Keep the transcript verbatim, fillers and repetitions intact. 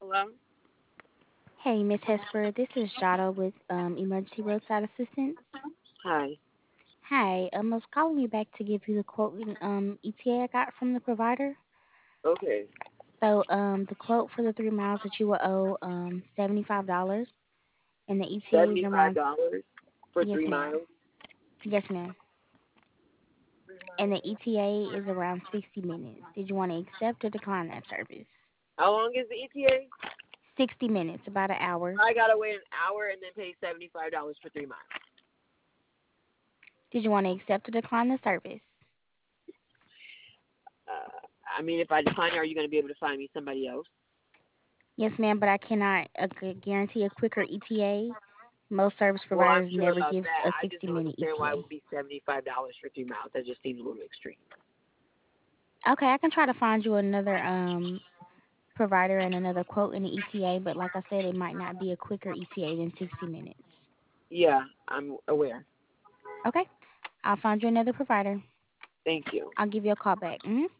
Hello? Hey, Miss Hesper, this is Jada with um, Emergency Roadside Assistance. Hi. Hi, um, I was calling you back to give you the quote and um, E T A I got from the provider. Okay. So, um, the quote for the three miles that you will owe um seventy-five dollars, and the E T A is around. seventy-five dollars for Yes, three ma'am. miles. Yes, ma'am. And the E T A is around sixty minutes. Did you want to accept or decline that service? How long is the E T A? sixty minutes, about an hour. I gotta wait an hour and then pay seventy-five dollars for three miles. Did you want to accept or decline the service? Uh, I mean, if I decline, are you gonna be able to find me somebody else? Yes, ma'am, but I cannot uh, gu- guarantee a quicker E T A. Most service Well, I'm providers sure never about give that. a I just sixty don't minute understand why it E T A. would be seventy-five dollars for three miles. That just seems a little extreme. Okay, I can try to find you another um provider and another quote in the E T A, but like I said, it might not be a quicker E T A than sixty minutes. Yeah, I'm aware. Okay, I'll find you another provider. Thank you. I'll give you a call back. Hmm